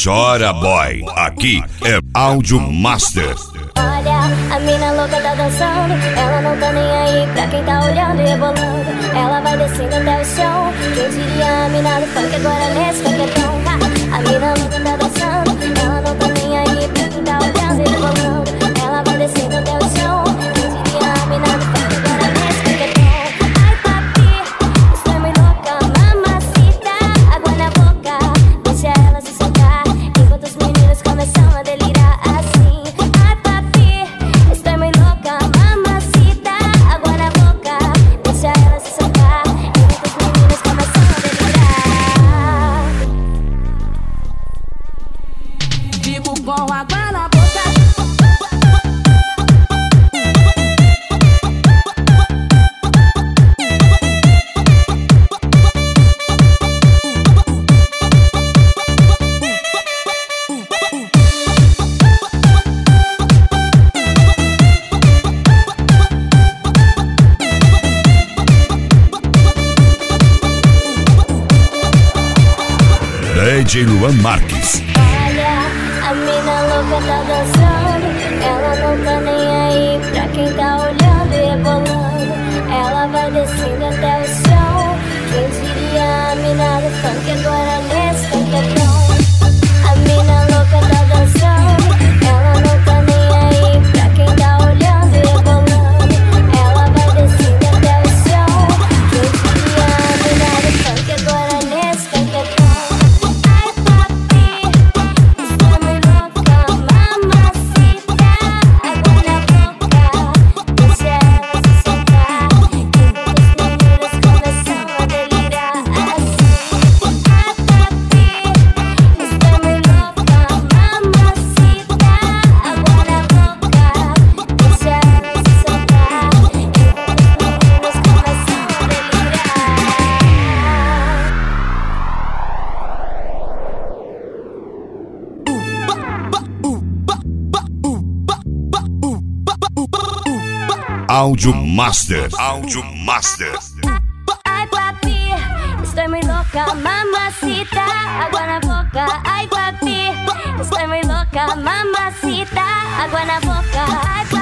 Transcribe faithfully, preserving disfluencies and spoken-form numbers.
chora, boy. Aqui é Áudio Master. Olha, a mina louca tá dançando. Ela não tá nem aí pra quem tá olhando e rebolando. Ela vai descendo até o chão. Quem diria a mina do funk agora nesse paquetão. A mina louca tá dançando. Ela não tá nem aí pra quem tá olhando e rebolando. Ela vai descendo até o chão. Quem diria a mina do funk agora nesse paquetão. Ai papi, estou muito louca, mamacita. Água na boca, deixa ela se soltar. Enquanto os meninos começam a delirar assim. Ai papi, estou muito louca, mamacita. Água na boca, deixa ela se soltar. Enquanto os meninos começam a delirar. Fico com água na boca. D J Luan Marques. Olha, a mina louca tá dançando. Ela não tá nem aí pra quem tá olhando e rebolando. Ela vai descendo até o chão. Quem diria a mina do funk agora nesse paquetão. A mina louca tá dançando. Ela não tá nem aí pra quem tá olhando e rebolando. Ela vai descendo até o chão. Quem diria a mina do funk agora nesse paquetão. Áudio Master. Áudio Master. Ai papi, estou muito louca, mamacita. Água na boca. Ai papi, estou muito louca, mamacita. Água na boca. Ai,